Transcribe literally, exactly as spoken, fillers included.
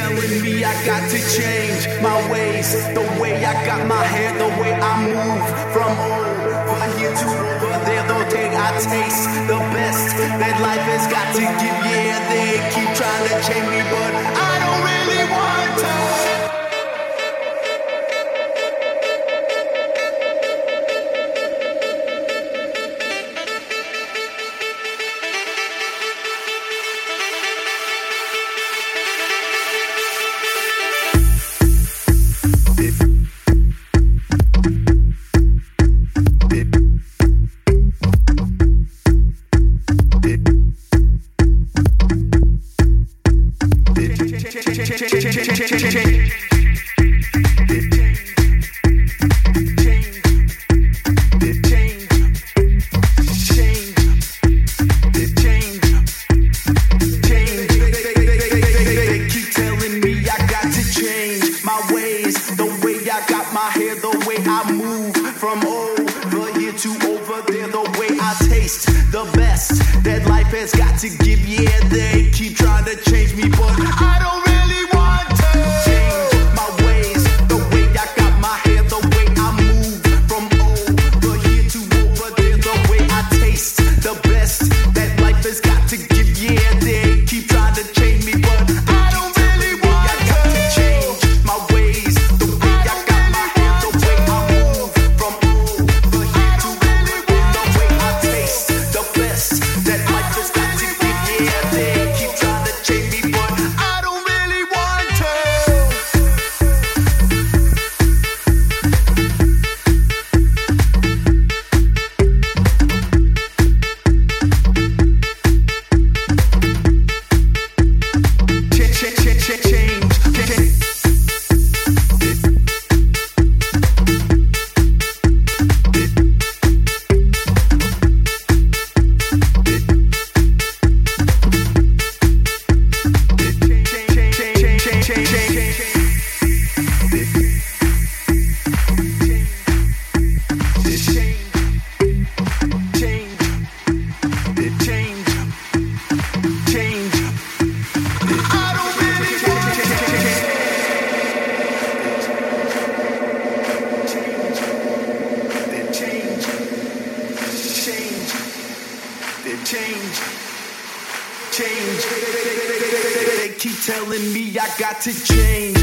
telling me I got to change my ways, the way I got my hair, the way I move from over here to over there. The day I taste the best that life has got to give. Yeah, they keep trying to change me, but I don't really want to. Change. They keep telling me I got to change.